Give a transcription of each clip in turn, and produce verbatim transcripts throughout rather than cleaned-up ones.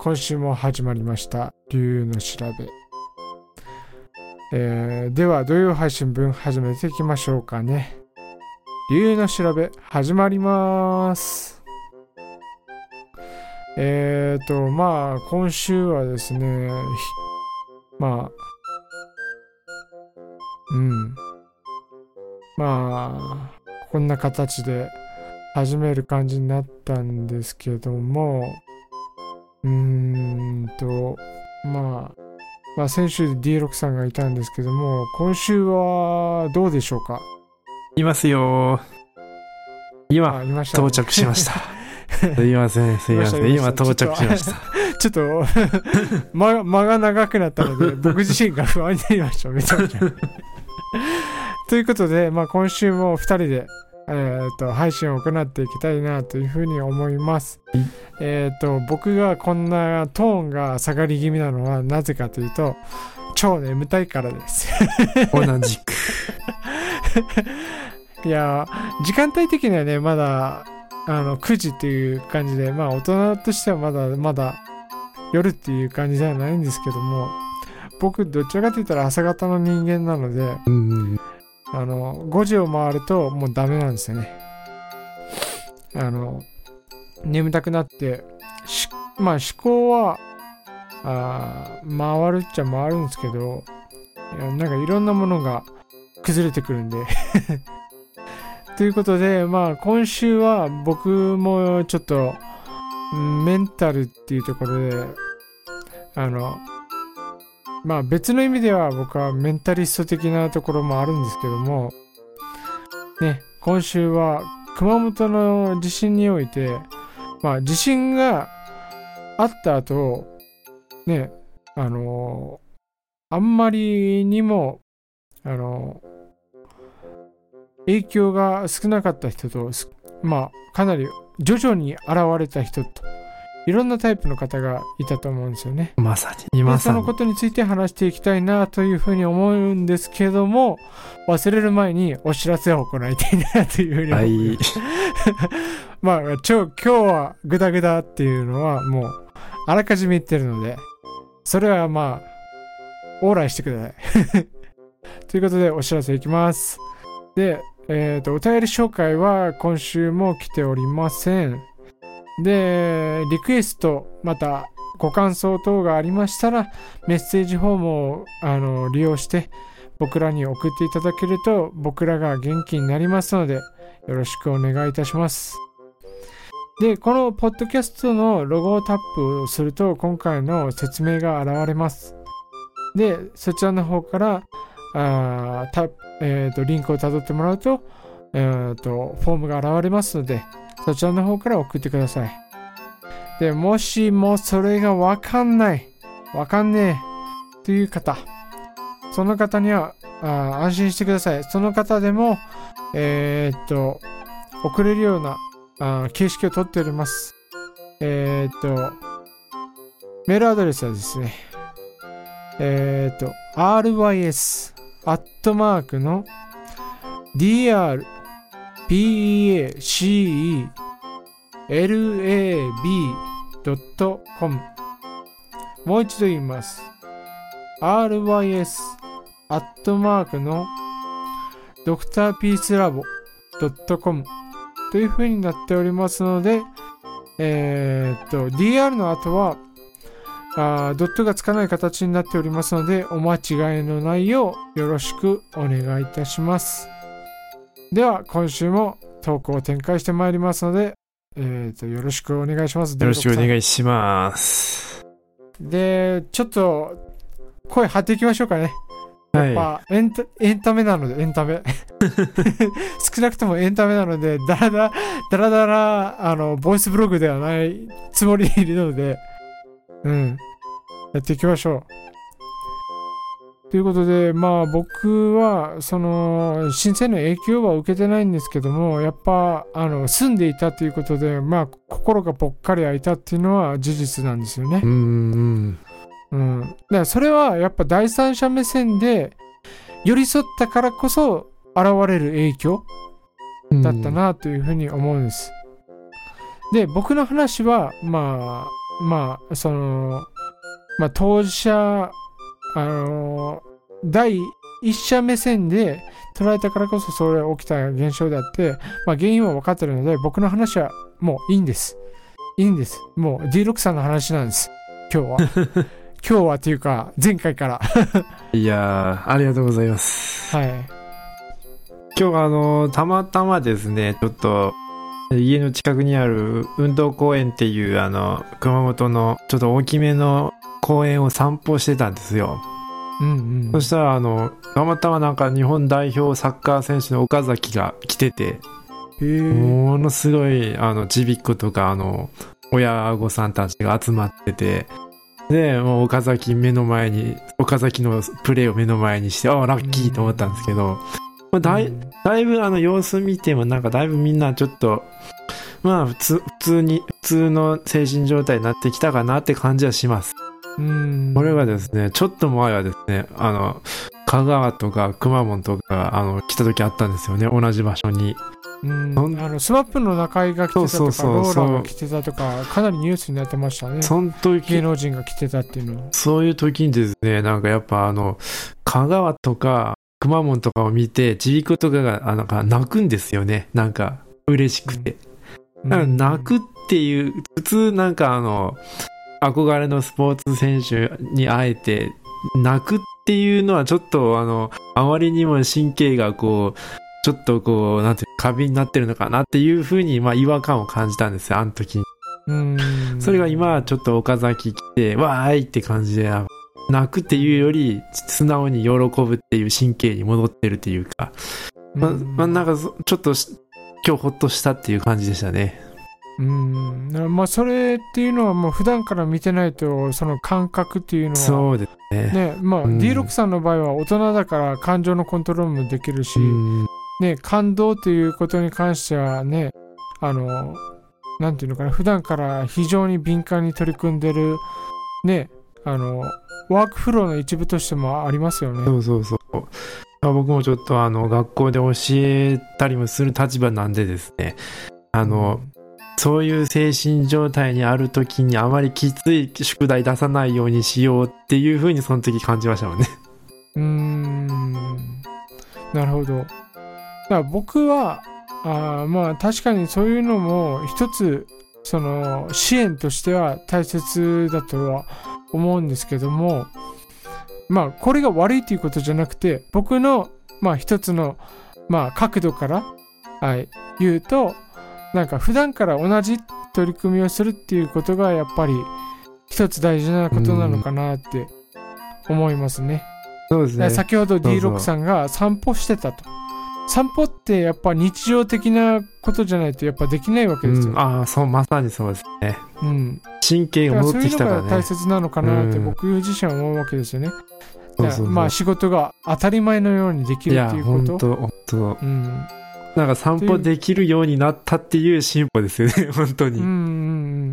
今週も始まりました龍の調べ、えー、では土曜配信分始めていきましょうかね。龍の調べ始まります。えーとまあ今週はですね、まあうんまあこんな形で始める感じになったんですけども、うーんとまあまあ先週 ディーろく さんがいたんですけども、今週はどうでしょうか。 いますよ。今、 いましたね、 到着しました。すいません、すいません。今到着しました。 ちょっと間, 間が長くなったので僕自身が不安になりました。めちゃめちゃ。ということで、まあ、今週もふたりで、えー、と配信を行っていきたいなというふうに思います。えー、と僕がこんなトーンが下がり気味なのはなぜかというと、超眠たいからです。 同じく。 いや時間帯的にはねまだあのくじっていう感じで、まあ大人としてはまだまだ夜っていう感じではないんですけども、僕どちらかといったら朝方の人間なので、うん、あのごじを回るともうダメなんですよね。あの眠たくなってしまあ思考はあ回るっちゃ回るんですけど、なんかいろんなものが崩れてくるんでということで、まあ今週は僕もちょっとメンタルっていうところで、あのまあ別の意味では僕はメンタリスト的なところもあるんですけどもね、今週は熊本の地震において、まあ地震があった後ね、あのあんまりにもあの影響が少なかった人と、まあかなり徐々に現れた人といろんなタイプの方がいたと思うんですよね。 まさにまさにそのことについて話していきたいなというふうに思うんですけども、忘れる前にお知らせを行いたいなというふうに思います、はい、まあちょ今日はグダグダっていうのはもうあらかじめ言ってるので、それはまあオーライしてくださいということでお知らせいきます。でえーと、お便り紹介は今週も来ておりません。で、リクエスト、またご感想等がありましたら、メッセージフォームをあの利用して僕らに送っていただけると僕らが元気になりますので、よろしくお願いいたします。で、このポッドキャストのロゴをタップをすると今回の説明が現れます。で、そちらの方からあたえー、とリンクをたどってもらうと、えー、とフォームが現れますので、そちらの方から送ってください。でもしもそれがわかんないわかんねえという方、その方にはあ安心してください。その方でもえー、と送れるようなあ形式をとっております。えー、とメールアドレスはですね、えー、と アールワイエスアットマークの ディーアールピーエーシーイーエルエービードットコム、 もう一度言います。 アールワイエスアットマークのドクターピースラボドットコム という風になっておりますので、えー、っと ディーアール の後はあドットがつかない形になっておりますので、お間違いのないようよろしくお願いいたします。では今週もトークを展開してまいりますので、えー、とよろしくお願いします。 よろしくお願いします。 でちょっと声張っていきましょうかね。やっぱ、はい、エンタ、エンタメなのでエンタメ少なくともエンタメなので、だらだらだらだらあのボイスブログではないつもりでいるので、うんやっていきましょうということで、まあ僕はその震災の影響は受けてないんですけども、やっぱあの住んでいたということで、まあ心がぽっかり空いたっていうのは事実なんですよね。 うんうんうん、だからそれはやっぱ第三者目線で寄り添ったからこそ現れる影響だったなというふうに思うんです。で僕の話はまあまあそのまあ当事者あの第一者目線で捉えたからこそそれ起きた現象であって、まあ原因は分かってるので僕の話はもういいんですいいんですもう ディーろく さんの話なんです今日は今日はっていうか前回からいやーありがとうございます。 はい。 今日はあのたまたまですね、ちょっと家の近くにある運動公園っていうあの熊本のちょっと大きめの公園を散歩してたんですよ。 うんうん、 そしたらあのたまたまなんか日本代表サッカー選手の岡崎が来てて、ものすごいあのちびっ子とかあの親御さんたちが集まってて、でもう岡崎目の前に岡崎のプレーを目の前にして、ああラッキーと思ったんですけど、うん、だい、だいぶあの様子見てもなんかだいぶみんなちょっとまあ普通、普通に普通の精神状態になってきたかなって感じはします。 うん、 これがですね、ちょっと前はですね、あの香川とか熊本とかあの来た時あったんですよね、同じ場所に。 うん、あのスマップの中井が来てたとか、そうそうそうそう、ローラが来てたとか、かなりニュースになってましたね。 その時芸能人が来てたっていうのは。 そういう時にですね、なんかやっぱあの香川とか熊本とかを見てちびっ子とかがあなんか泣くんですよね、なんか嬉しくて、うん、なんか泣くっていう、普通なんかあの憧れのスポーツ選手に会えて泣くっていうのはちょっとあのあまりにも神経がこうちょっとこうなんていう過敏になってるのかなっていう風にまあ違和感を感じたんですよ、あの時に。 うーん、 それが今はちょっと岡崎来てわーいって感じで泣くっていうより素直に喜ぶっていう神経に戻ってるっていうか、まあ、まあ、なんかちょっと今日ほっとしたっていう感じでしたね。 うーん、まあそれっていうのはもう普段から見てないとその感覚っていうのはそうですね。 ね、まあ ディーろく さんの場合は大人だから感情のコントロールもできるし、ね、感動ということに関してはね、あのなんていうのかな、普段から非常に敏感に取り組んでるね、あのワークフローの一部としてもありますよね。 そうそうそう。まあ、僕もちょっとあの学校で教えたりもする立場なんでですね、あの、うん、そういう精神状態にある時にあまりきつい宿題出さないようにしようっていう風にその時感じましたもんね。 うーん、なるほど。だから僕はあまあ確かにそういうのも一つその支援としては大切だとは思うんですけども、まあこれが悪いということじゃなくて、僕のまあ一つのまあ角度から、はい、言うと、なんか普段から同じ取り組みをするっていうことがやっぱり一つ大事なことなのかなって思いますね。 そうですね。 先ほど ディーろく さんが散歩してたと。散歩ってやっぱ日常的なことじゃないとやっぱできないわけですよ、 うん、ああ、そう、まさにそうですね、 うん、 神経が戻ってきたからね。 そういうのが大切なのかなって僕自身は思うわけですよね、うん、そうそうそう、まあ仕事が当たり前のようにできるっていうこと。いや、 本当本当、 うん、 なんか散歩できるようになったっていう進歩ですよね本当に、 うんうんうん、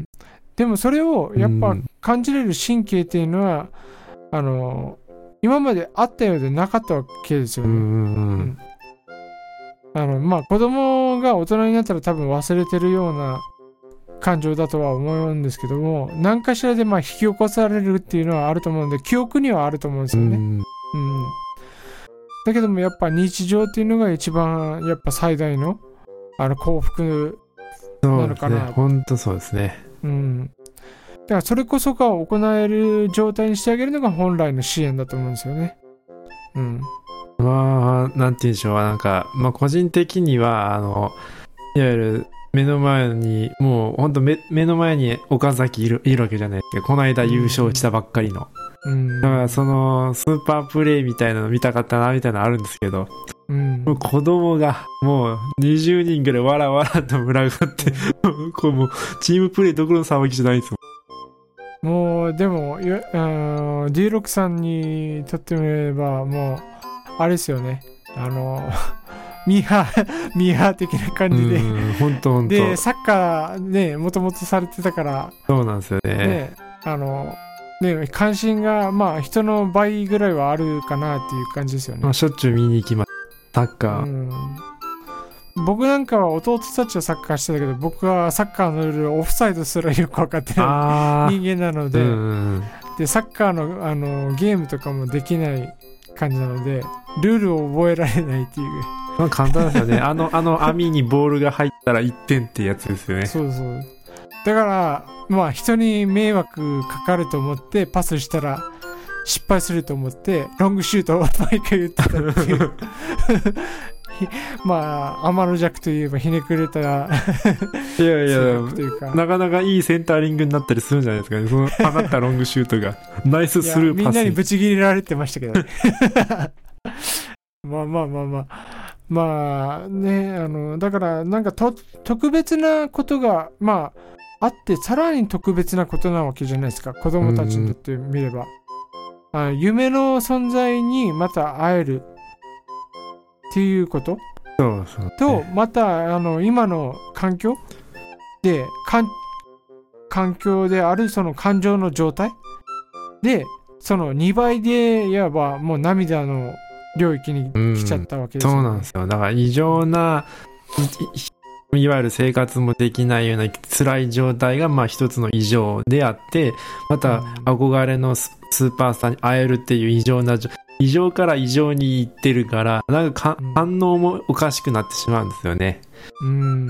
でもそれをやっぱ感じれる神経っていうのは、うん、あの今まであったようでなかったわけですよね、うんうんうんうん、あのまあ子供が大人になったら多分忘れてるような感情だとは思うんですけども、何かしらでまあ引き起こされるっていうのはあると思うんで、記憶にはあると思うんですよね、うんうん、だけどもやっぱ日常っていうのが一番やっぱ最大のあの幸福なのかな。そうですね、 本当そうですね、 うん、だからそれこそが行える状態にしてあげるのが本来の支援だと思うんですよね。うん。 まあ、なんて言うんでしょう、なんか、まあ個人的には、あの、いわゆる目の前に、もう本当目、目の前に岡崎いる、いるわけじゃないですか。この間優勝したばっかりの。うん。だからその、スーパープレイみたいなの見たかったな、みたいなのあるんですけど、うん、もう子供がもうにじゅうにんぐらいわらわらと群がって、うん、こうもうチームプレイどころの騒ぎじゃないんですよ。 もうでも、ディーろく さんにとってみればもうあれですよね、あのミーハーミーハー的な感じで、 本当本当でサッカーねもともとされてたから、 そうなんですよね。 ね、あのね関心がまあ人の倍ぐらいはあるかなっていう感じですよね。 まあ、しょっちゅう見に行きます、サッカー。 うん、 僕なんかは弟たちはサッカーしてたけど、僕はサッカーのルールオフサイドすらよく分かってない人間なので、うん、でサッカーの、あのゲームとかもできない感じなのでルールを覚えられないっていう。 まあ、簡単ですよね。あのあの網にボールが入ったらいってんってやつですよね。 そうそう。だからまあ人に迷惑かかると思ってパスしたら失敗すると思ってロングシュートを毎回言ってたっていうまあ天の弱といえばひねくれたいやいやというか、なかなかいいセンタリングになったりするんじゃないですかね、その放ったロングシュートがナイススルーパス。 みんなにブチ切れられてましたけどねまあまあまあまあまあね、あのだからなんかと特別なことがまああってさらに特別なことなわけじゃないですか、子供たちにとってみれば。あ夢の存在にまた会えるっていうことそうそう、ね、 とまたあの今の環境でかん環境であるその感情の状態でそのにばいでいわばもう涙の領域に来ちゃったわけですよね、 うん、そうなんですよ。だから異常な い, いわゆる生活もできないような辛い状態がまあ一つの異常であって、また憧れのスーパースターに会えるっていう異常な異常から異常にいってるから、なんか、うん、反応もおかしくなってしまうんですよね。 うん、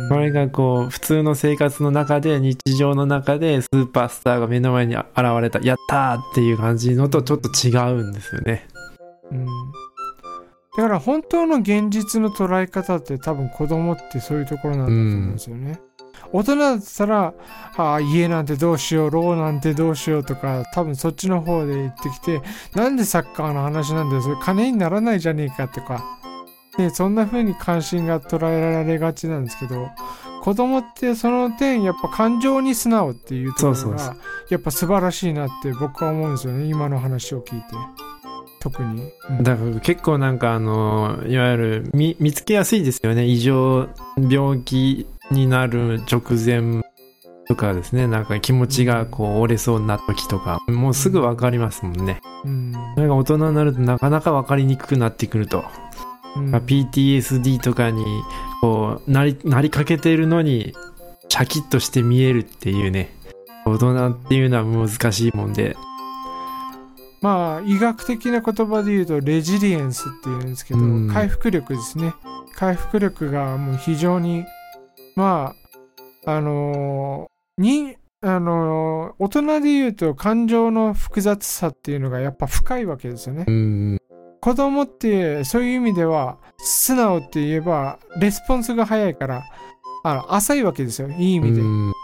これがこう普通の生活の中で日常の中でスーパースターが目の前に現れたやったーっていう感じのとちょっと違うんですよね。 うん、だから本当の現実の捉え方って多分子供ってそういうところなんだと思うんですよね、うん、大人だったらあ家なんてどうしようローなんてどうしようとか多分そっちの方で言ってきて、なんでサッカーの話なんだよそれ金にならないじゃねえかとかでそんな風に関心が捉えられがちなんですけど、子供ってその点やっぱ感情に素直っていうところがやっぱ素晴らしいなって僕は思うんですよね、今の話を聞いて。特に、 うん、だから結構なんかあのいわゆる 見, 見つけやすいですよね。異常病気になる直前とかですね、なんか気持ちがこう折れそうな時とかもうすぐ分かりますもんね、うん、なんか大人になるとなかなか分かりにくくなってくると、うん、ピーティーエスディー とかにこうなり、なりかけてるのにシャキッとして見えるっていうね、大人っていうのは難しいもんで、 まあ医学的な言葉で言うとレジリエンスっていうんですけど、うん、回復力ですね。回復力がもう非常にまああのー、にあのー、大人で言うと感情の複雑さっていうのがやっぱ深いわけですよね、うん、子供ってそういう意味では素直って言えばレスポンスが早いからあの浅いわけですよ、いい意味で、うん、うん、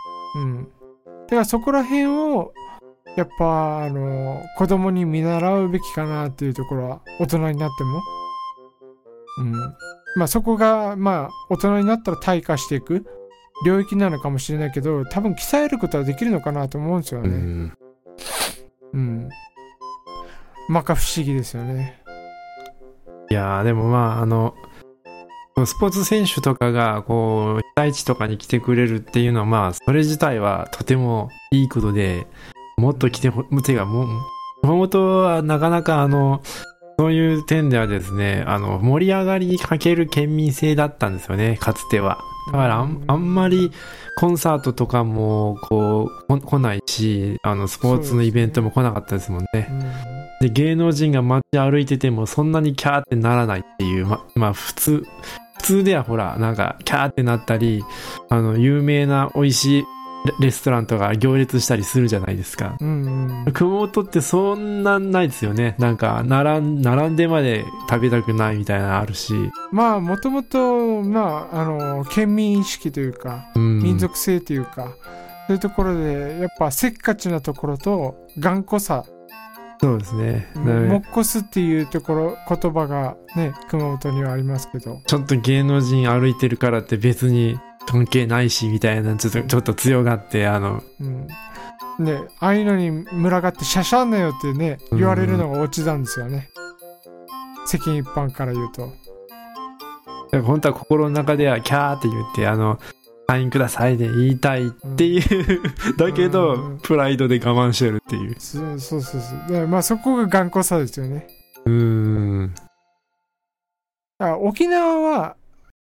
だからそこら辺をやっぱあの子供に見習うべきかなっていうところは大人になっても、うん、まあそこがまあ大人になったら退化していく領域なのかもしれないけど、多分鍛えることはできるのかなと思うんですよね。うん、うん、まか不思議ですよね。 いやーでもまああのスポーツ選手とかがこう被災地とかに来てくれるっていうのはまあそれ自体はとてもいいことで、もっと来てほてかもともとはなかなかあのそういう点ではですね、あの盛り上がりに欠ける県民性だったんですよね、かつては。だからあ ん, あんまりコンサートとかもこう来ないし、あのスポーツのイベントも来なかったですもんね。で芸能人が街歩いててもそんなにキャーってならないっていう、ま、まあ普通普通ではほらなんかキャーってなったり、あの有名な美味しいレストランとか行列したりするじゃないですか、うんうん、熊本ってそんなんないですよね。なんか並ん、並んでまで食べたくないみたいなのあるし、 まあもともとまああの県民意識というか、うん、民族性というかそういうところでやっぱせっかちなところと頑固さ、 そうですね、 もっこすっていうところ言葉がね熊本にはありますけど、 ちょっと芸能人歩いてるからって別に関係ないしみたいなちょっと、ちょっと強がってあの、 うん、ね、ああいうのに群がってシャシャんなよってね言われるのがオチなんですよね、うん、世間一般から言うと。 本当は心の中ではキャーって言ってあのサインくださいで言いたいっていう、うん、だけど、うん、プライドで我慢してるっていう、 そうそうそうそう、でまあそこが頑固さですよね。 うーん、 沖縄は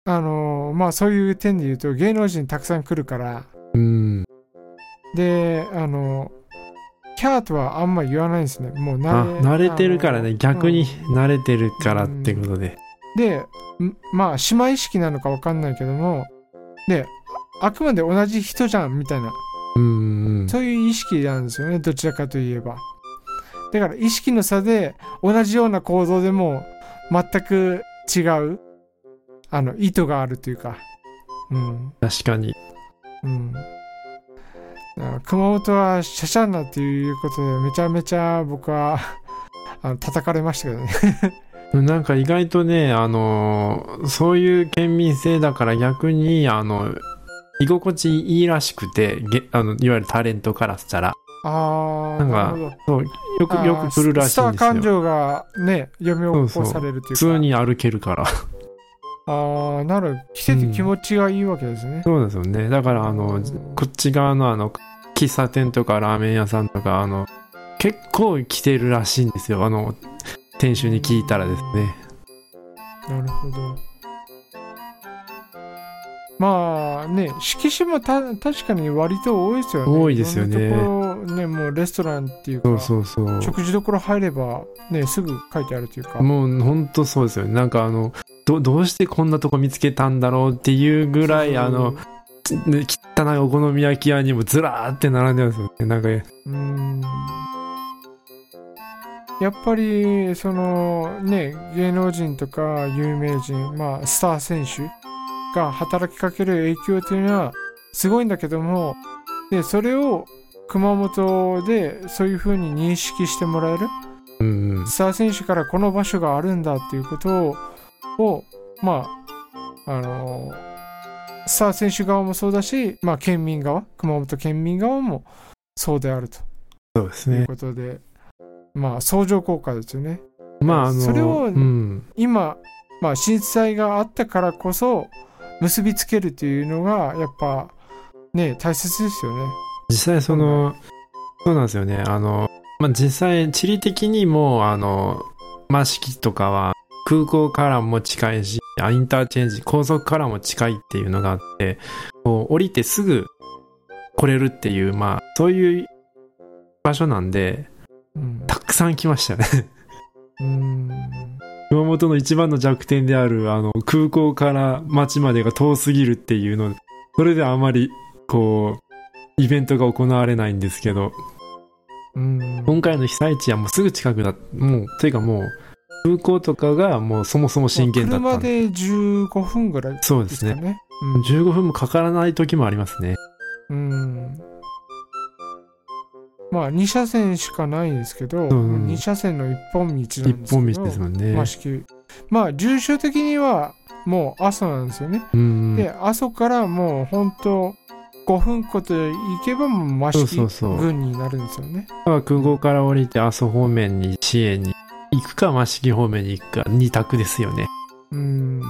あのー、まあそういう点で言うと芸能人たくさん来るから、 うん、 で、あのキャーとはあんま言わないんですね。もう慣れ、慣れてるからね、逆に慣れてるからってことで。 うん、で、まあ姉妹意識なのか分かんないけども、で、あくまで同じ人じゃんみたいな、 うんうん、 そういう意識なんですよね、どちらかといえば。だから意識の差で同じような行動でも全く違うあの意図があるというか、うん、 確かに、 うん、熊本はシャシャンナっていうことでめちゃめちゃ僕はあの叩かれましたけどねなんか意外とね、あのそういう県民性だから逆にあの居心地いいらしくて、あのいわゆるタレントからしたら、 あなんかそうよくよく来るらしいんですよ。 スター感情がね読み起こされるというか、 そうそう普通に歩けるからああ、なる来てて気持ちがいいわけですね、 うん、そうですよね。だからあのこっち側のあの喫茶店とかラーメン屋さんとかあの結構来てるらしいんですよ、あの店主に聞いたらですね。 なるほど。まあね、色紙もた確かに割と多いですよね。 多いですよね。 いろんなところね、もうレストランっていうか、 そうそうそう、 食事どころ入ればね、すぐ書いてあるというか。 もう本当そうですよね。なんかあの ど, どうしてこんなとこ見つけたんだろうっていうぐらい、あの汚いお好み焼き屋にもずらーって並んでますよね。なんかうーん、やっぱりそのね、芸能人とか有名人、まあスター選手が働きかける影響というのはすごいんだけども、でそれを熊本でそういう風に認識してもらえる、 うんうん、 スター選手からこの場所があるんだっていうことを、まああのスター選手側もそうだし、まあ県民側、熊本県民側もそうであると。 そうですね。 ということで、まあ相乗効果ですよね。 まああのそれを、 うん、 今、まあ震災があったからこそ結びつけるというのがやっぱね大切ですよね。 実際そのそうなんですよね。あの、まあ、実際地理的にもあの益城とかは空港からも近いし、インターチェンジ高速からも近いっていうのがあって、こう降りてすぐ来れるっていう、まあそういう場所なんで、うん、たくさん来ましたねうーん、 熊本の一番の弱点であるあの空港から町までが遠すぎるっていうの、それであまりこうイベントが行われないんですけど、 うん、 今回の被災地はもうすぐ近くだ、もうというかもう空港とかがもうそもそも震源だったんで、 車でじゅうごふんぐらいですかね。 そうですね、 うん、 じゅうごふんもかからない時もありますね。 うん、まあに車線しかないんですけど、うん、に車線の一本道なんですけど、 一本道ですもんね。 まあ、まあ住所的にはもう阿蘇なんですよね。 うん、 で阿蘇からもう本当ごふんごと行けばもう益城郡になるんですよね。 だから空港から降りて阿蘇方面に支援に行くか益城方面に行くか二択ですよね。 うーん、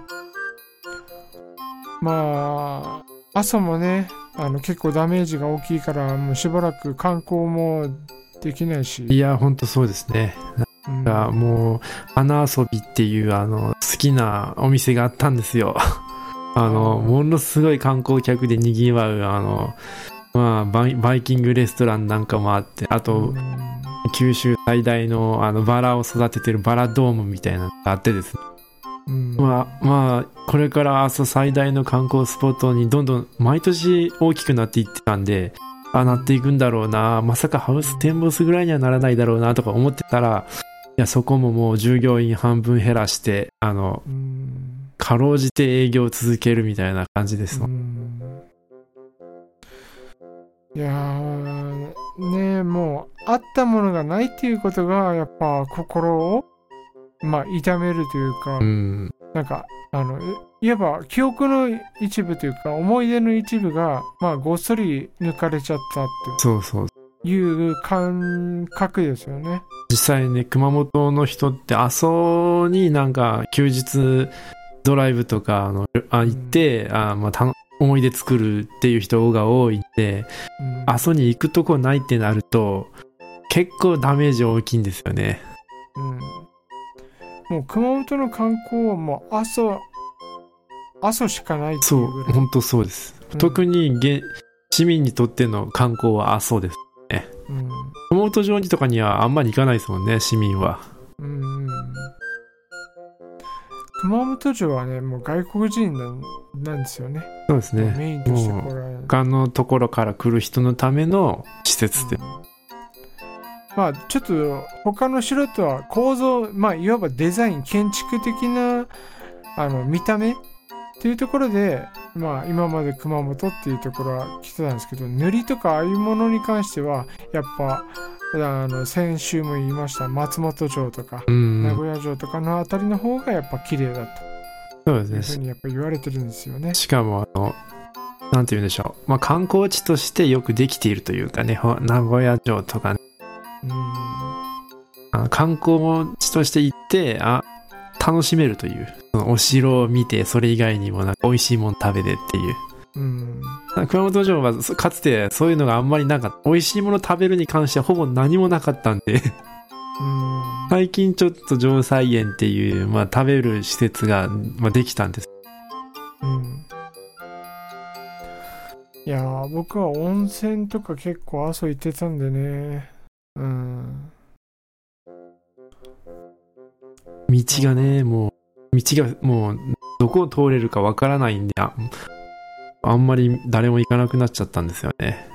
まあ阿蘇もね、あの結構ダメージが大きいからもうしばらく観光もできないし。 いや本当そうですね。なんかもう花遊びっていうあの好きなお店があったんですよあのものすごい観光客でにぎわうあの、まあ、バイ、バイキングレストランなんかもあって、あと九州最大のあのバラを育ててるバラドームみたいなのがあってですね、うん、まあまあこれから阿蘇最大の観光スポットにどんどん毎年大きくなっていってたんで、あなっていくんだろうな、まさかハウステンボスぐらいにはならないだろうなとか思ってたら、いやそこももう従業員半分減らしてあの、うんかろうじて営業を続けるみたいな感じです。うん、 いやーね、もうあったものがないっていうことがやっぱ心をまあ痛めるというか、うん、なんかあのいわば記憶の一部というか思い出の一部がまあごっそり抜かれちゃったっていう感覚ですよね。 実際ね、熊本の人って阿蘇になんか休日ドライブとかあのあ行って、うん、あまあた思い出作るっていう人が多いんで、うん、阿蘇に行くとこないってなると結構ダメージ大きいんですよね。 うん、もう熊本の観光はもう阿蘇阿蘇しかないっていそうう、 ぐらい。 本当そうです。 うん、 特にげ市民にとっての観光は阿蘇ですね。 うん、 熊本城にとかにはあんまり行かないですもんね、市民は。 うん、熊本城はね、もう外国人なんなんですよね。 そうですね。 メインとしてこれもう他のところから来る人のための施設で、 うん、まあちょっと他の城とは構造、まあいわばデザイン、建築的なあの見た目っていうところで、まあ今まで熊本っていうところは来てたんですけど、塗りとかああいうものに関してはやっぱあの先週も言いました松本城とか、うん、名古屋城とかのあたりの方がやっぱ綺麗だと、そうですね、いうふうにやっぱ言われてるんですよね。 しかもあのなんて言うんでしょう、まあ、観光地としてよくできているというかね、名古屋城とか、ね、うん、あ観光地として行ってあ楽しめるという、そのお城を見てそれ以外にもなんか美味しいもの食べてっていう、うん、熊本城はかつてそういうのがあんまりなかった。美味しいもの食べるに関してはほぼ何もなかったんでうん、最近ちょっと城菜園っていう、まあ、食べる施設が、まあ、できたんです、 うん、いやー僕は温泉とか結構阿蘇行ってたんでね、うん、 道がね、もう道がもうどこを通れるかわからないんで、ああんまり誰も行かなくなっちゃったんですよね。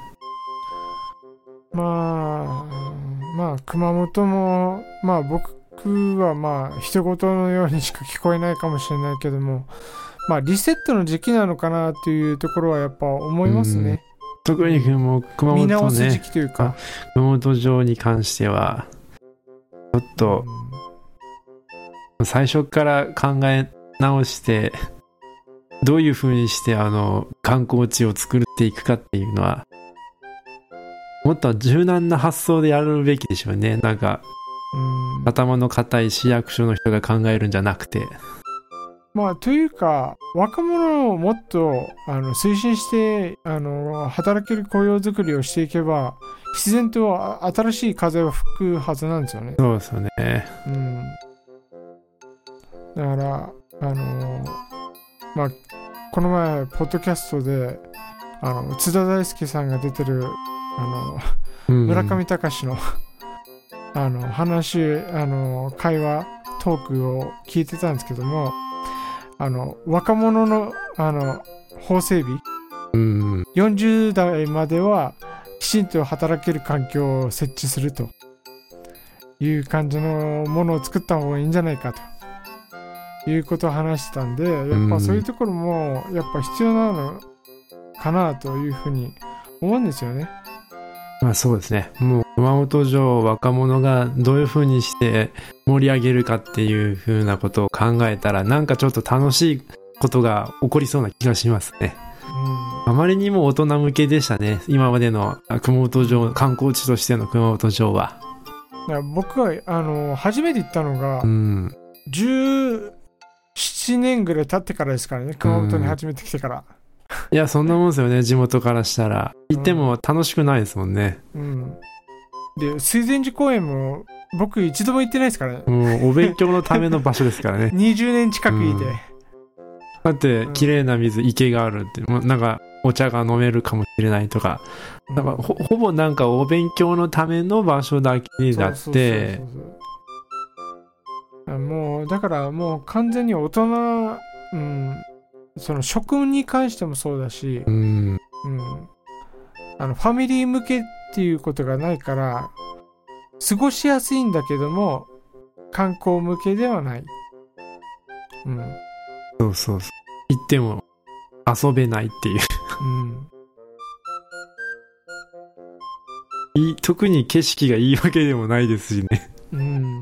まあまあ熊本もまあ僕はまあ人事のようにしか聞こえないかもしれないけども、まあリセットの時期なのかなっていうところはやっぱ思いますね。 特にもう熊本ね、 見直す時期というか熊本城に関してはちょっと最初から考え直してどういう風にしてあの観光地を作っていくかっていうのはもっと柔軟な発想でやるべきでしょうね。なんかうん頭の固い市役所の人が考えるんじゃなくて、 まあというか若者をもっとあの推進してあの働ける雇用づくりをしていけば自然と新しい風が吹くはずなんですよね。 そうですよね、 うん、だからあのまあこの前ポッドキャストであの津田大介さんが出てるあの、うん、村上隆のあの話あの会話トークを聞いてたんですけども、あの若者のあの法整備、うん、よんじゅう代まではきちんと働ける環境を設置するという感じのものを作った方がいいんじゃないかということを話してたんで、やっぱそういうところもやっぱ必要なのかなというふうに思うんですよね。 まあそうですね。もう熊本城を若者がどういう風にして盛り上げるかっていう風なことを考えたら、なんかちょっと楽しいことが起こりそうな気がしますね。うん、あまりにも大人向けでしたね。今までの熊本城、観光地としての熊本城は。 僕はあの初めて行ったのが、うん、じゅうななねんぐらい経ってからですからね。熊本に初めて来てから。うんいやそんなもんですよね。地元からしたら行っても楽しくないですもんね、 うん、で水前寺公園も僕一度も行ってないですからね。 もうお勉強のための場所ですからねにじゅうねん近くいて、うん、 だって綺麗な水、池があるって、もうなんかお茶が飲めるかもしれないとか、うん、なんか ほ, ほぼなんかお勉強のための場所だけになってもうだからもう完全に大人、うんその食に関してもそうだし、うんうん、あのファミリー向けっていうことがないから過ごしやすいんだけども観光向けではない、 うん、そうそうそう行っても遊べないっていう、うん、い特に景色がいいわけでもないですしね、うん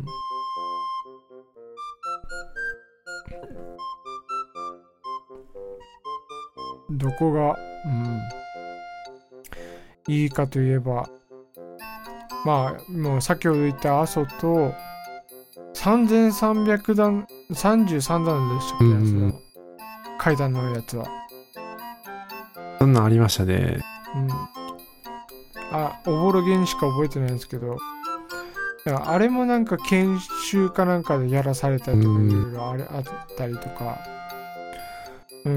どこが、うん、いいかといえばまあもう先ほど言った阿蘇とさんぜんさんびゃくだんさんじゅうさんだんでしたっけ、うん、その階段のやつはそんなんありましたね、うん、 あおぼろげにしか覚えてないんですけどあれもなんか研修かなんかでやらされたりとかいろいろあったりとかうー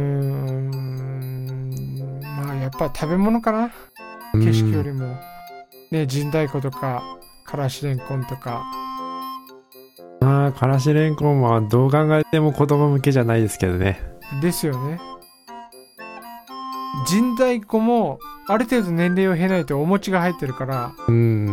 ん、まあやっぱ食べ物かな。景色よりもね、陣太鼓とかからしれんこんとか。 まあからしれんこんはどう考えても子供向けじゃないですけどね。 ですよね。陣太鼓もある程度年齢を経ないとお餅が入ってるから、 うん、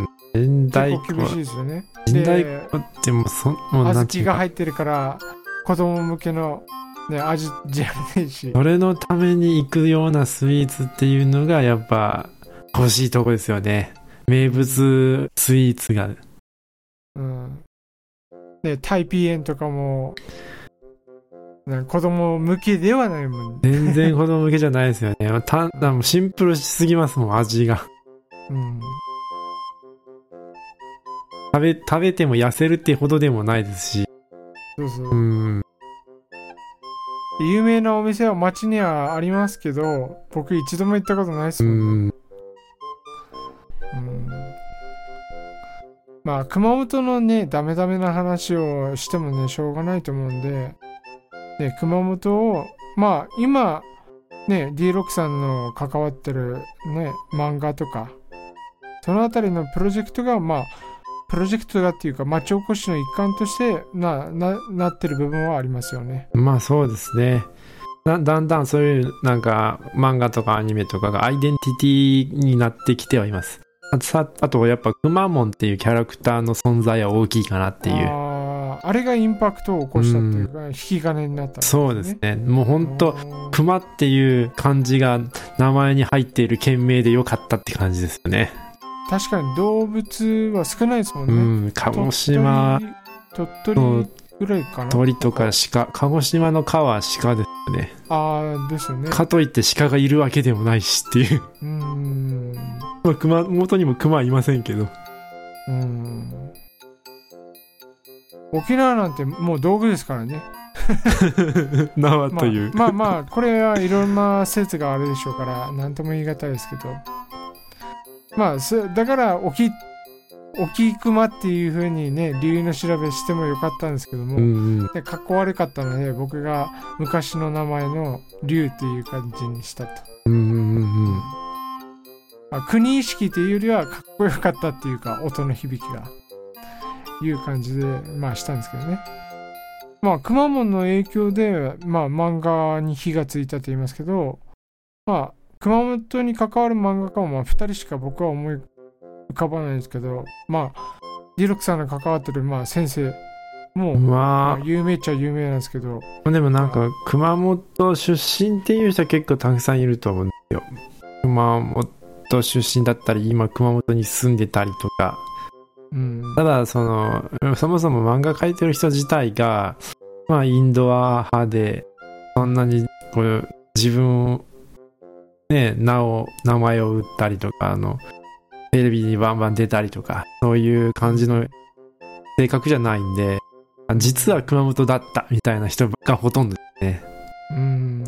陣太鼓結構厳しいですよね。 陣太鼓ってもうそもう小なんていうか豆が入ってるから子供向けの、ね、味じゃないし、 それのために行くようなスイーツっていうのがやっぱ欲しいとこですよね。名物スイーツが、 うん、でタイピーエンとかもなんか子供向けではないもん、ね、 全然子供向けじゃないですよね。ただシンプルしすぎますもん、味が。 うん、 食べ食べても痩せるってほどでもないですし。 そうそう、 うん、 有名なお店は街にはありますけど、僕一度も行ったことないですもんね。うん、うん、まあ熊本のねダメダメな話をしてもねしょうがないと思うんで、ね、熊本をまあ今ね ディーろく さんの関わってるね漫画とかそのあたりのプロジェクトがまあプロジェクトだっていうか町おこしの一環としてな、な、なってる部分はありますよね。 まあそうですね。だ, だんだんそういうなんか漫画とかアニメとかがアイデンティティになってきてはいます。あと、さあとやっぱくまモンっていうキャラクターの存在は大きいかなっていう。 ああれがインパクトを起こしたっていうか、うん、引き金になったんですね。 そうですね。もう本当クマっていう漢字が名前に入っている県名でよかったって感じですよね。 確かに動物は少ないですもんね。 うん、鹿児島、 鳥取ぐらいかな。 鳥とか鹿、鹿児島の鹿は鹿ですね。 ああ、ですよね。 かといって鹿がいるわけでもないしっていう。 うーん。 まあ、熊本にも熊はいませんけど。 うん。沖縄なんてもう道具ですからね。 縄という。 まあ、まあまあ、これはいろんな説があるでしょうから、なんとも言い難いですけど。まあ、だからおきおきくまっていう風にね理由の調べしてもよかったんですけども、うんうん、でかっこ悪かったので僕が昔の名前の龍っていう感じにしたと、うんうんうん、まあ、国意識っていうよりはかっこよかったっていうか音の響きがいう感じでまあしたんですけどね。まあくまモンの影響でまあ漫画に火がついたと言いますけど、まあ熊本に関わる漫画家もまあふたりしか僕は思い浮かばないんですけど、まあ ディーろく さんが関わってるまあ先生も、まあ、有名っちゃ有名なんですけど、 でもなんか熊本出身っていう人は結構たくさんいると思うんですよ。熊本出身だったり今熊本に住んでたりとか、うん、ただそのそもそも漫画描いてる人自体がまあインドア派でそんなにこう自分をね、名を名前を売ったりとかあのテレビにバンバン出たりとかそういう感じの性格じゃないんで、実は熊本だったみたいな人がほとんどですね。 うーん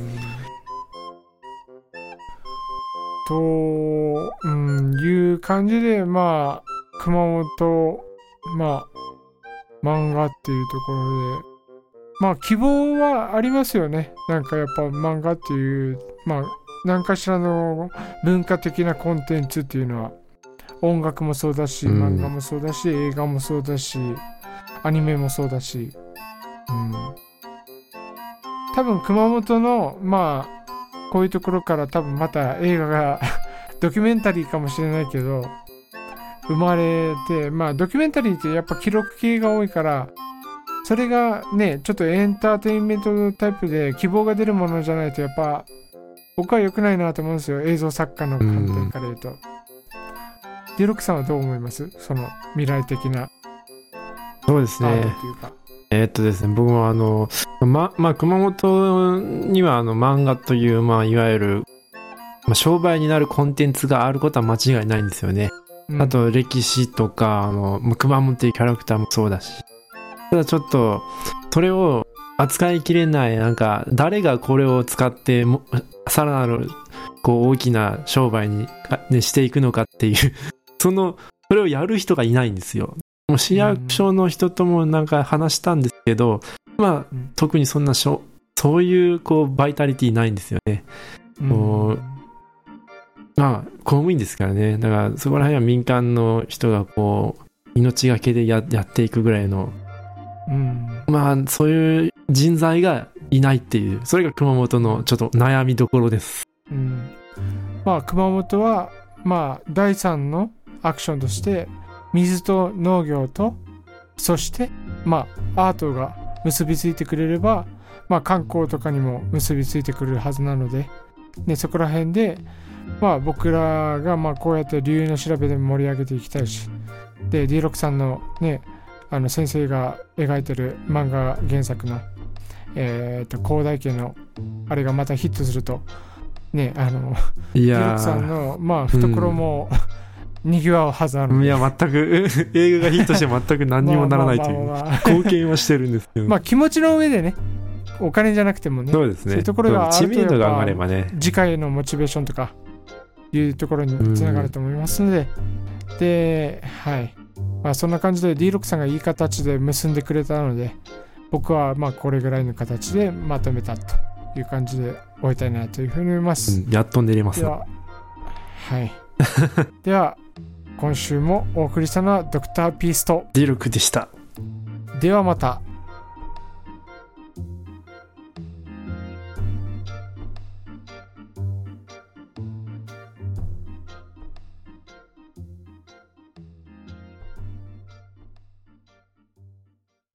とうんいう感じでまあ熊本まあ漫画っていうところでまあ希望はありますよね。なんかやっぱ漫画っていうまあ何かしらの文化的なコンテンツっていうのは音楽もそうだし、うん、漫画もそうだし映画もそうだしアニメもそうだし、うん、多分熊本のまあこういうところから多分また映画がドキュメンタリーかもしれないけど生まれて、まあドキュメンタリーってやっぱ記録系が多いからそれがねちょっとエンターテインメントタイプで希望が出るものじゃないとやっぱ僕は良くないなと思うんですよ。映像作家の観点から言うと。ディーろくさんはどう思います？その未来的な。 そうですね。えー、っとですね、僕もあの、ま、まあ、熊本にはあの漫画という、まあ、いわゆる、まあ、商売になるコンテンツがあることは間違いないんですよね。うん、あと歴史とか、あの、熊本っていうキャラクターもそうだし。ただちょっと、それを扱いきれない、なんか、誰がこれを使っても、さらなるこう大きな商売に、ね、していくのかっていうそのそれをやる人がいないんですよ。もう市役所の人ともなんか話したんですけど、まあ特にそんなそそういうこうバイタリティないんですよね。こうまあ公務員ですからね。だからそこら辺は民間の人がこう命がけで や, やっていくぐらいの、うん、まあそういう人材がいないっていう、それが熊本のちょっと悩みどころです。 うん、まあ熊本はまあだいさんのアクションとして水と農業とそしてまあアートが結びついてくれれば、まあ観光とかにも結びついてくるはずなので、でそこら辺でまあ僕らがまあこうやって流の調べで盛り上げていきたいし、で ディーろく さんのね、あの先生が描いてる漫画原作のえっと広大家のあれがまたヒットするとね、あのいやディーろく さんのまあ懐も、うん、にぎわうはずあるので、 いや全く映画がヒットして全く何にもならないという貢献はしてるんですけど、 まあ気持ちの上でね、お金じゃなくてもね、 そうですね、 そういうところがあると知名度が上がればね、 次回のモチベーションとかいうところにつながると思いますので、うん、で、はい、まあ、そんな感じで ディーろく さんがいい形で結んでくれたので、僕はまあこれぐらいの形でまとめたという感じで終えたいなというふうに思います、 うん、やっと寝れます。 では、はいでは今週もお送りしたのはドクターピースとディーろく でした。 ではまた。